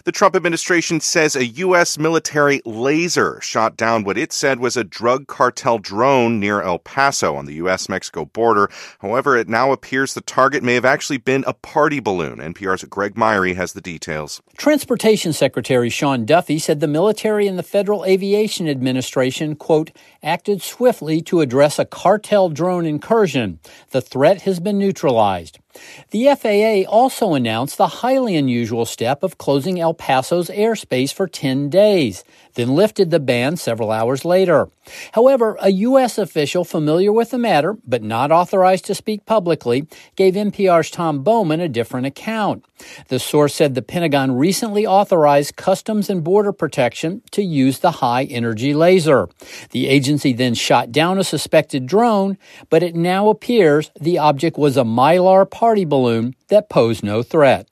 The Trump administration says a U.S. military laser shot down what it said was a drug cartel drone near El Paso on the U.S.-Mexico border. However, it now appears the target may have actually been a party balloon. NPR's Greg Myrie has the details. Transportation Secretary Sean Duffy said the military and the Federal Aviation Administration, quote, acted swiftly to address a cartel drone incursion. The threat has been neutralized. The FAA also announced the highly unusual step of closing El Paso's airspace for 10 days, then lifted the ban several hours later. However, a U.S. official familiar with the matter, but not authorized to speak publicly, gave NPR's Tom Bowman a different account. The source said the Pentagon recently authorized Customs and Border Protection to use the high-energy laser. The agency then shot down a suspected drone, but it now appears the object was a Mylar party balloon that posed no threat.